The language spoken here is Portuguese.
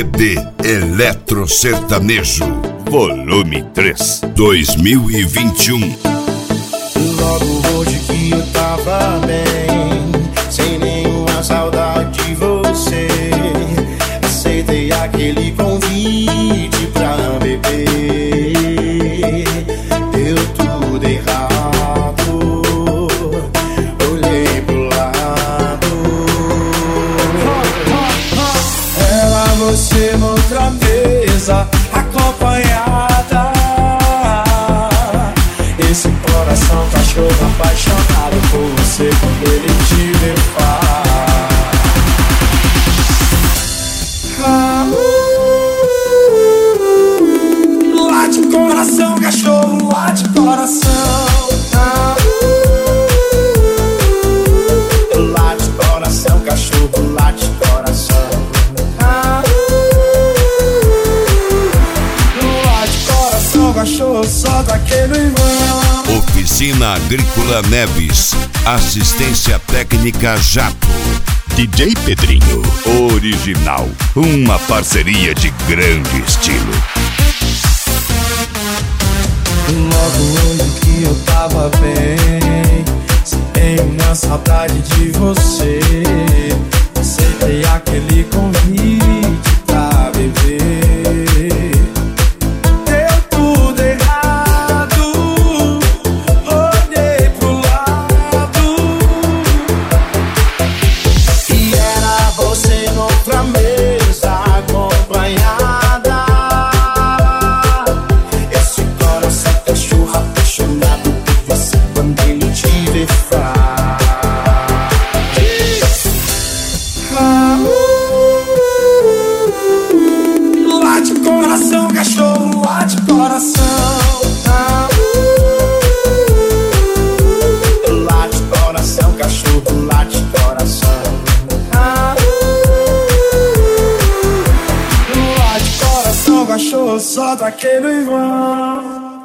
MPB Eletro Sertanejo, volume 3, 2021. Logo hoje que eu tava bem, sem nenhuma saudade de você, aceitei aquele convite pra beber. Deu tudo errado, olhei pro lado. Ela, você noutra mesa, acompanhada. Esse coração cachorro apaixonado por você, quando ele te vê late coração, cachorro, late coração. Late coração, cachorro, late coração. Late coração, cachorro, solta aquele irmão. Oficina Agrícola Neves, assistência técnica Jato. DJ Pedrinho, original, uma parceria de grande estilo. Logo hoje que eu tava bem, sem uma saudade de você, aceitei aquele convite pra beber. Deu tudo errado, olhei pro lado, e era você noutra mesa, acompanhada. Esse coração cachorro apaixonado por você, quando ele te vê late coração, cachorro, late coração. Late coração, cachorro, late coração. Late coração, cachorro, solta aquele vão.